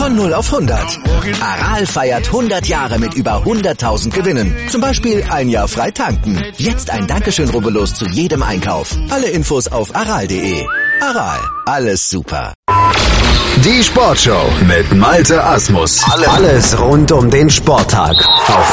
Von 0 auf 100. Aral feiert 100 Jahre mit über 100.000 Gewinnen. Zum Beispiel ein Jahr frei tanken. Jetzt ein Dankeschön, rubbellos zu jedem Einkauf. Alle Infos auf aral.de. Aral, alles super. Die Sportshow mit Malte Asmus. Alles rund um den Sporttag auf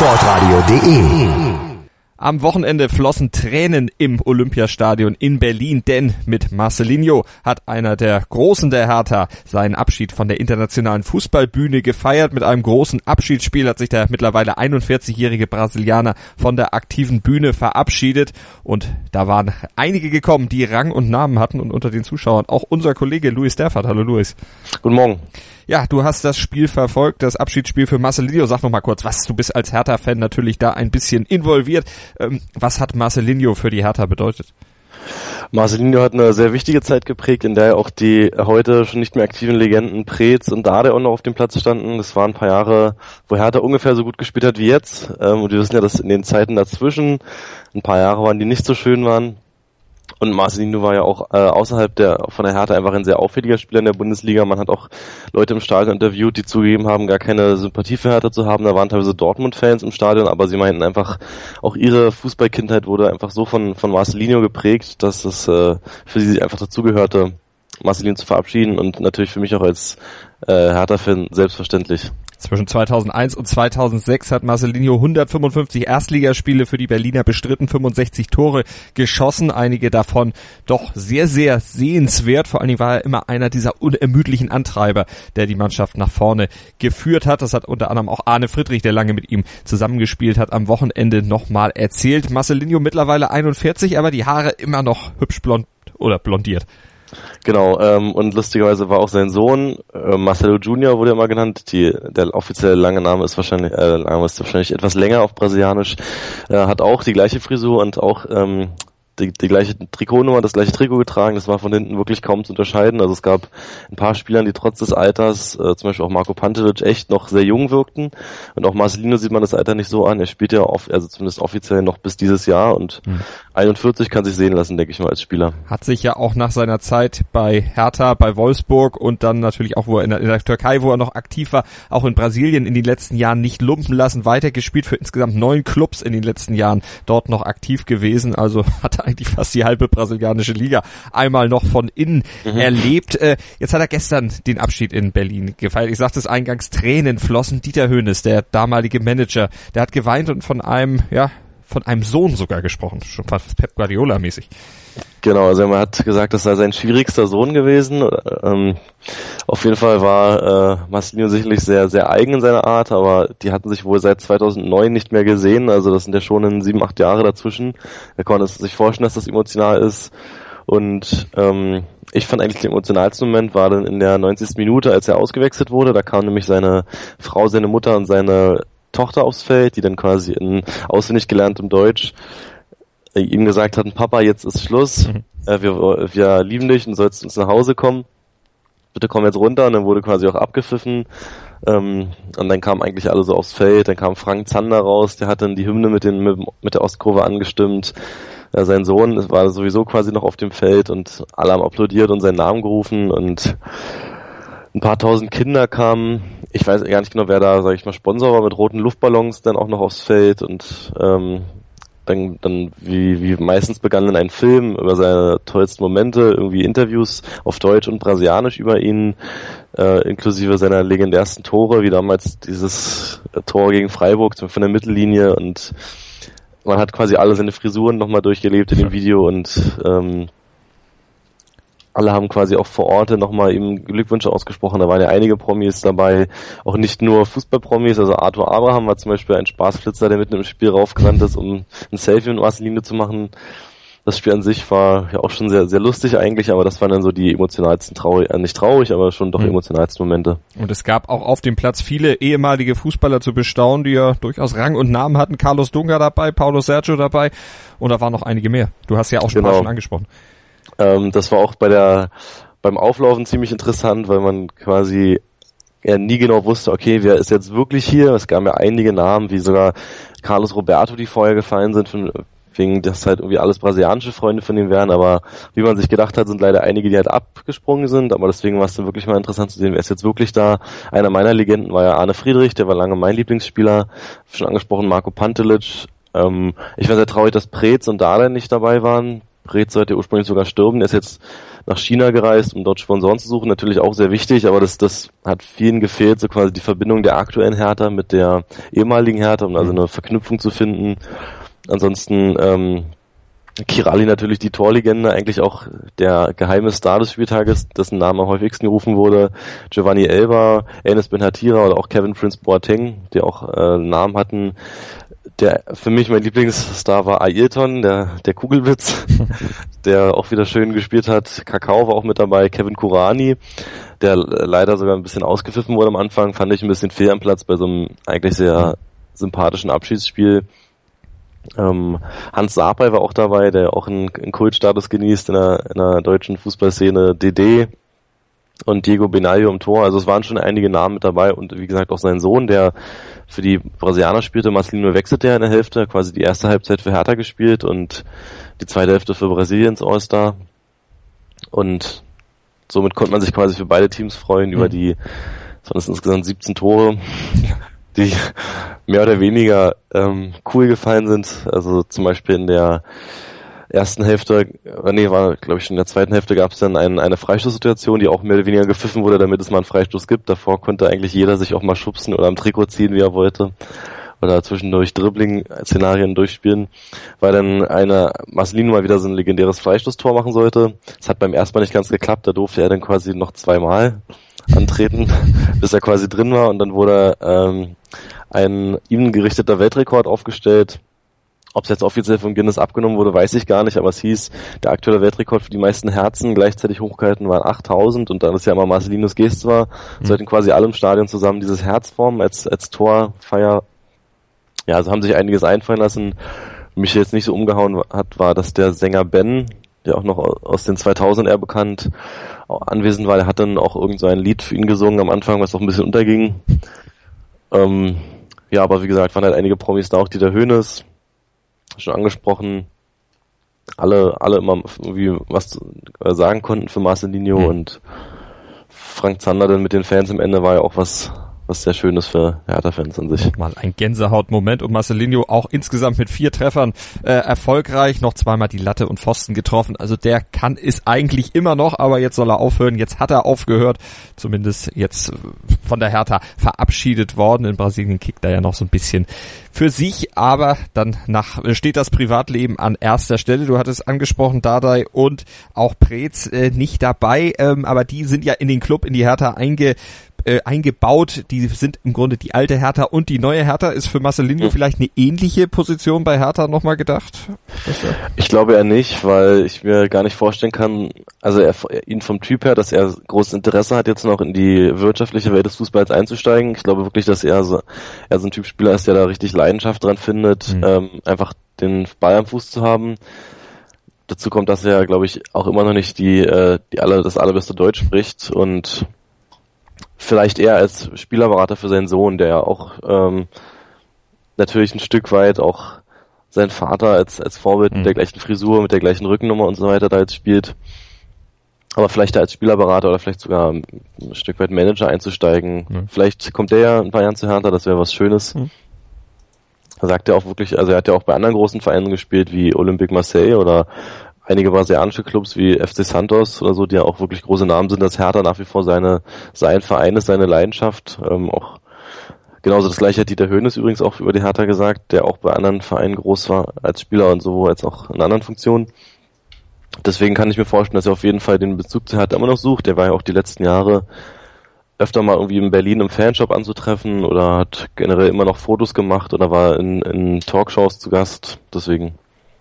meinsportradio.de. Am Wochenende flossen Tränen im Olympiastadion in Berlin, denn mit Marcelinho hat einer der Großen der Hertha seinen Abschied von der internationalen Fußballbühne gefeiert. Mit einem großen Abschiedsspiel hat sich der mittlerweile 41-jährige Brasilianer von der aktiven Bühne verabschiedet. Und da waren einige gekommen, die Rang und Namen hatten, und unter den Zuschauern auch unser Kollege Luis Derfert. Hallo Luis. Guten Morgen. Ja, du hast das Spiel verfolgt, das Abschiedsspiel für Marcelinho. Sag noch mal kurz, du bist als Hertha-Fan natürlich da ein bisschen involviert. Was hat Marcelinho für die Hertha bedeutet? Marcelinho hat eine sehr wichtige Zeit geprägt, in der auch die heute schon nicht mehr aktiven Legenden Preetz und Dardai auch noch auf dem Platz standen. Das waren ein paar Jahre, wo Hertha ungefähr so gut gespielt hat wie jetzt. Und wir wissen ja, dass in den Zeiten dazwischen ein paar Jahre waren, die nicht so schön waren. Und Marcelinho war ja auch außerhalb von der Hertha einfach ein sehr auffälliger Spieler in der Bundesliga. Man hat auch Leute im Stadion interviewt, die zugegeben haben, gar keine Sympathie für Hertha zu haben. Da waren teilweise Dortmund-Fans im Stadion, aber sie meinten einfach, auch ihre Fußballkindheit wurde einfach so von Marcelinho geprägt, dass es für sie einfach dazugehörte, Marcelinho zu verabschieden, und natürlich für mich auch als Hertha-Fan selbstverständlich. Zwischen 2001 und 2006 hat Marcelinho 155 Erstligaspiele für die Berliner bestritten, 65 Tore geschossen, einige davon doch sehr, sehr sehenswert. Vor allen Dingen war er immer einer dieser unermüdlichen Antreiber, der die Mannschaft nach vorne geführt hat. Das hat unter anderem auch Arne Friedrich, der lange mit ihm zusammengespielt hat, am Wochenende nochmal erzählt. Marcelinho mittlerweile 41, aber die Haare immer noch hübsch blond oder blondiert. Genau, und lustigerweise war auch sein Sohn, Marcelo Junior wurde immer genannt, der offizielle lange Name ist wahrscheinlich etwas länger auf Brasilianisch, hat auch die gleiche Frisur und auch die gleiche Trikotnummer, das gleiche Trikot getragen. Das war von hinten wirklich kaum zu unterscheiden. Also es gab ein paar Spielern, die trotz des Alters, zum Beispiel auch Marko Pantovic, echt noch sehr jung wirkten. Und auch Marcelinho sieht man das Alter nicht so an. Er spielt ja also zumindest offiziell noch bis dieses Jahr, und 41 kann sich sehen lassen, denke ich mal, als Spieler. Hat sich ja auch nach seiner Zeit bei Hertha, bei Wolfsburg und dann natürlich auch, wo er in der Türkei, wo er noch aktiv war, auch in Brasilien in den letzten Jahren nicht lumpen lassen, weitergespielt für insgesamt 9 Clubs in den letzten Jahren, dort noch aktiv gewesen. Also hat er eigentlich fast die halbe brasilianische Liga einmal noch von innen erlebt. Jetzt hat er gestern den Abschied in Berlin gefeiert. Ich sagte es eingangs, Tränen flossen. Dieter Hoeneß, der damalige Manager, der hat geweint und von einem Sohn sogar gesprochen. Schon fast Pep Guardiola-mäßig. Genau, also er hat gesagt, das sei sein schwierigster Sohn gewesen. Auf jeden Fall war Marcelinho sicherlich sehr, sehr eigen in seiner Art, aber die hatten sich wohl seit 2009 nicht mehr gesehen. Also das sind ja schon 7-8 Jahre dazwischen. Er konnte sich vorstellen, dass das emotional ist. Und ich fand eigentlich den emotionalsten Moment war dann in der 90. Minute, als er ausgewechselt wurde. Da kam nämlich seine Frau, seine Mutter und seine Tochter aufs Feld, die dann quasi in auswendig gelerntem Deutsch ihm gesagt hatten, Papa, jetzt ist Schluss, wir lieben dich und sollst uns nach Hause kommen, bitte komm jetzt runter. Und dann wurde quasi auch abgepfiffen, und dann kamen eigentlich alle so aufs Feld. Dann kam Frank Zander raus, der hat dann die Hymne mit der Ostkurve angestimmt. Sein Sohn war sowieso quasi noch auf dem Feld und alle haben applaudiert und seinen Namen gerufen, und ein paar tausend Kinder kamen. Ich weiß gar nicht genau, wer da, sag ich mal, Sponsor war, mit roten Luftballons dann auch noch aufs Feld, und dann wie meistens begann dann ein Film über seine tollsten Momente, irgendwie Interviews auf Deutsch und Brasilianisch über ihn, inklusive seiner legendärsten Tore, wie damals dieses Tor gegen Freiburg von der Mittellinie, und man hat quasi alle seine Frisuren nochmal durchgelebt in dem Video, und alle haben quasi auch vor Ort nochmal ihm Glückwünsche ausgesprochen. Da waren ja einige Promis dabei, auch nicht nur Fußballpromis. Also Arthur Abraham war zum Beispiel ein Spaßflitzer, der mitten im Spiel raufgerannt ist, um ein Selfie mit Marcelinho zu machen. Das Spiel an sich war ja auch schon sehr, sehr lustig eigentlich, aber das waren dann so die emotionalsten, nicht traurig, aber schon doch emotionalsten Momente. Und es gab auch auf dem Platz viele ehemalige Fußballer zu bestaunen, die ja durchaus Rang und Namen hatten. Carlos Dunga dabei, Paulo Sergio dabei, und da waren noch einige mehr. Du hast ja auch schon angesprochen. Das war auch beim Auflaufen ziemlich interessant, weil man quasi nie genau wusste, okay, wer ist jetzt wirklich hier? Es gab ja einige Namen, wie sogar Carlos Roberto, die vorher gefallen sind, wegen dass halt irgendwie alles brasilianische Freunde von ihm wären, aber wie man sich gedacht hat, sind leider einige, die halt abgesprungen sind, aber deswegen war es dann wirklich mal interessant zu sehen, wer ist jetzt wirklich da. Einer meiner Legenden war ja Arne Friedrich, der war lange mein Lieblingsspieler, schon angesprochen Marko Pantelic. Ich war sehr traurig, dass Preetz und Dardai nicht dabei waren. Preetz sollte ursprünglich sogar sterben, der ist jetzt nach China gereist, um dort Sponsoren zu suchen, natürlich auch sehr wichtig, aber das hat vielen gefehlt, so quasi die Verbindung der aktuellen Hertha mit der ehemaligen Hertha, um also eine Verknüpfung zu finden. Ansonsten Kirali natürlich die Torlegende, eigentlich auch der geheime Star des Spieltages, dessen Name am häufigsten gerufen wurde. Giovanni Elba, Enes Ben-Hatira oder auch Kevin Prince Boateng, die auch Namen hatten. Der für mich mein Lieblingsstar war Ayrton, der Kugelblitz, der auch wieder schön gespielt hat. Kakao war auch mit dabei, Kevin Kurani, der leider sogar ein bisschen ausgepfiffen wurde am Anfang, fand ich ein bisschen fehl am Platz bei so einem eigentlich sehr sympathischen Abschiedsspiel. Hans Sapai war auch dabei, der auch einen Kultstatus genießt in der deutschen Fußballszene, DD und Diego Benaglio im Tor, also es waren schon einige Namen mit dabei und wie gesagt auch sein Sohn, der für die Brasilianer spielte, Marcelinho wechselte ja in der Hälfte, quasi die erste Halbzeit für Hertha gespielt und die zweite Hälfte für Brasiliens All-Star und somit konnte man sich quasi für beide Teams freuen über die, es waren insgesamt 17 Tore, die mehr oder weniger cool gefallen sind, also zum Beispiel in der ersten Hälfte, war glaube ich schon in der zweiten Hälfte gab es dann eine Freistoßsituation, die auch mehr oder weniger gepfiffen wurde, damit es mal einen Freistoß gibt. Davor konnte eigentlich jeder sich auch mal schubsen oder am Trikot ziehen, wie er wollte. Oder zwischendurch Dribbling-Szenarien durchspielen, weil dann Marcelinho mal wieder so ein legendäres Freistoßtor machen sollte. Das hat beim ersten Mal nicht ganz geklappt, da durfte er dann quasi noch zweimal antreten, bis er quasi drin war und dann wurde ein ihm gerichteter Weltrekord aufgestellt. Ob es jetzt offiziell von Guinness abgenommen wurde, weiß ich gar nicht, aber es hieß, der aktuelle Weltrekord für die meisten Herzen gleichzeitig hochgehalten waren 8.000 und da das ja immer Marcelinos Geste war, sollten quasi alle im Stadion zusammen dieses Herz formen als Torfeier. Ja, also haben sich einiges einfallen lassen. Mich jetzt nicht so umgehauen hat, war, dass der Sänger Ben, der auch noch aus den 2000 eher bekannt, auch anwesend war, der hat dann auch irgend so ein Lied für ihn gesungen am Anfang, was auch ein bisschen unterging. Ja, aber wie gesagt, waren halt einige Promis da, auch Dieter Hoeneß, schon angesprochen, alle immer irgendwie was sagen konnten für Marcelinho und Frank Zander dann mit den Fans am Ende war ja auch was sehr Schönes für Hertha-Fans an sich. Mal ein Gänsehautmoment und Marcelinho auch insgesamt mit 4 Treffern erfolgreich, noch zweimal die Latte und Pfosten getroffen, also der kann es eigentlich immer noch, aber jetzt soll er aufhören, jetzt hat er aufgehört, zumindest jetzt von der Hertha verabschiedet worden, in Brasilien kickt er ja noch so ein bisschen für sich, aber dann steht das Privatleben an erster Stelle, du hattest angesprochen, Dardai und auch Preetz nicht dabei, aber die sind ja in den Club, in die Hertha eingebaut, die sind im Grunde die alte Hertha und die neue Hertha. Ist für Marcelinho vielleicht eine ähnliche Position bei Hertha nochmal gedacht? Ich glaube eher nicht, weil ich mir gar nicht vorstellen kann, also ihn vom Typ her, dass er großes Interesse hat, jetzt noch in die wirtschaftliche Welt des Fußballs einzusteigen. Ich glaube wirklich, dass er so ein Typ Spieler ist, der da richtig Leidenschaft dran findet, einfach den Ball am Fuß zu haben. Dazu kommt, dass er, glaube ich, auch immer noch nicht das allerbeste Deutsch spricht und vielleicht eher als Spielerberater für seinen Sohn, der ja auch natürlich ein Stück weit auch seinen Vater als Vorbild mit der gleichen Frisur, mit der gleichen Rückennummer und so weiter da jetzt spielt. Aber vielleicht da als Spielerberater oder vielleicht sogar ein Stück weit Manager einzusteigen. Vielleicht kommt der ja ein paar Jahren zu Hertha, das wäre was Schönes. Er sagt ja auch wirklich, also er hat ja auch bei anderen großen Vereinen gespielt, wie Olympique Marseille oder einige brasilianische Clubs wie FC Santos oder so, die ja auch wirklich große Namen sind, dass Hertha nach wie vor sein Verein ist, seine Leidenschaft. Auch genauso das gleiche hat Dieter Hoeneß übrigens auch über die Hertha gesagt, der auch bei anderen Vereinen groß war, als Spieler und so, als auch in anderen Funktionen. Deswegen kann ich mir vorstellen, dass er auf jeden Fall den Bezug zu Hertha immer noch sucht. Der war ja auch die letzten Jahre öfter mal irgendwie in Berlin im Fanshop anzutreffen oder hat generell immer noch Fotos gemacht oder war in Talkshows zu Gast. Deswegen,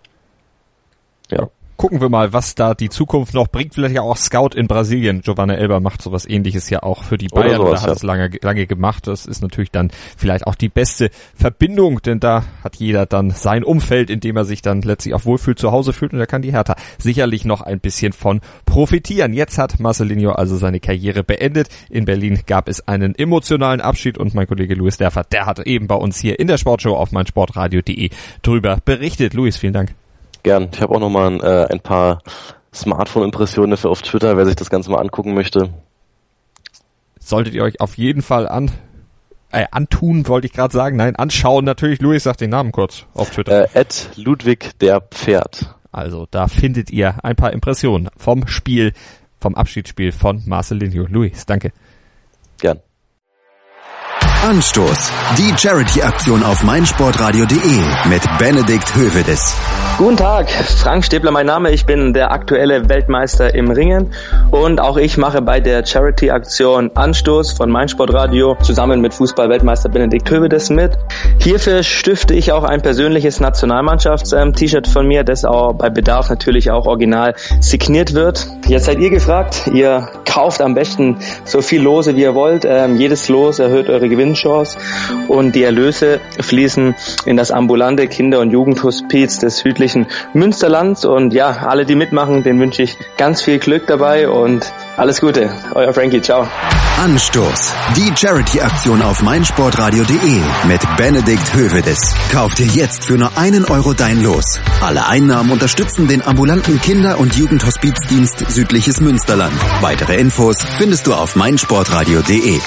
ja. Gucken wir mal, was da die Zukunft noch bringt. Vielleicht ja auch Scout in Brasilien. Giovanni Elba macht sowas Ähnliches ja auch für die Bayern oder hat es lange gemacht. Das ist natürlich dann vielleicht auch die beste Verbindung, denn da hat jeder dann sein Umfeld, in dem er sich dann letztlich auch wohlfühlt, zu Hause fühlt und da kann die Hertha sicherlich noch ein bisschen von profitieren. Jetzt hat Marcelinho also seine Karriere beendet. In Berlin gab es einen emotionalen Abschied und mein Kollege Luis Derfert, der hat eben bei uns hier in der Sportshow auf meinsportradio.de drüber berichtet. Luis, vielen Dank. Gern. Ich habe auch nochmal ein paar Smartphone-Impressionen dafür auf Twitter, wer sich das Ganze mal angucken möchte. Solltet ihr euch auf jeden Fall antun, wollte ich gerade sagen. Nein, anschauen natürlich. Luis, sagt den Namen kurz auf Twitter. @Ludwig_der_Pferd. Also da findet ihr ein paar Impressionen vom Abschiedsspiel von Marcelinho. Luis, danke. Gern. Anstoß. Die Charity-Aktion auf meinsportradio.de mit Benedikt Hövedes. Guten Tag, Frank Stäbler mein Name, ich bin der aktuelle Weltmeister im Ringen und auch ich mache bei der Charity-Aktion Anstoß von meinsportradio zusammen mit Fußball-Weltmeister Benedikt Hövedes mit. Hierfür stifte ich auch ein persönliches Nationalmannschafts-T-Shirt von mir, das auch bei Bedarf natürlich auch original signiert wird. Jetzt seid ihr gefragt, ihr kauft am besten so viel Lose wie ihr wollt, jedes Los erhöht eure Gewinnchance und die Erlöse fließen in das ambulante Kinder- und Jugendhospiz des südlichen Münsterlands und ja, alle die mitmachen, denen wünsche ich ganz viel Glück dabei und alles Gute. Euer Frankie, ciao. Anstoß. Die Charity-Aktion auf meinsportradio.de mit Benedikt Hövedes. Kauf dir jetzt für nur €1 dein Los. Alle Einnahmen unterstützen den ambulanten Kinder- und Jugendhospizdienst Südliches Münsterland. Weitere Infos findest du auf meinsportradio.de.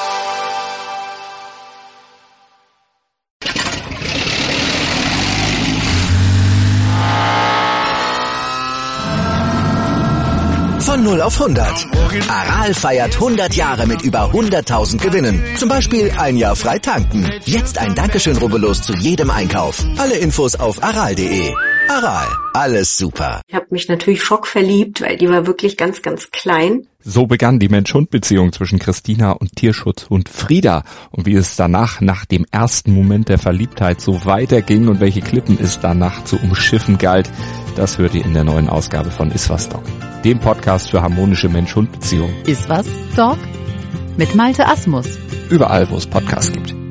Von 0 auf 100. Aral feiert 100 Jahre mit über 100.000 Gewinnen. Zum Beispiel ein Jahr frei tanken. Jetzt ein Dankeschön, rubbellos zu jedem Einkauf. Alle Infos auf aral.de. Aral, alles super. Ich habe mich natürlich schockverliebt, weil die war wirklich ganz, ganz klein. So begann die Mensch-Hund-Beziehung zwischen Christina und Tierschutzhund Frieda. Und wie es danach, nach dem ersten Moment der Verliebtheit, so weiterging und welche Klippen es danach zu umschiffen galt, das hört ihr in der neuen Ausgabe von Iswas Dog, dem Podcast für harmonische Mensch-Hund-Beziehungen. Iswas Dog mit Malte Asmus. Überall, wo es Podcasts gibt.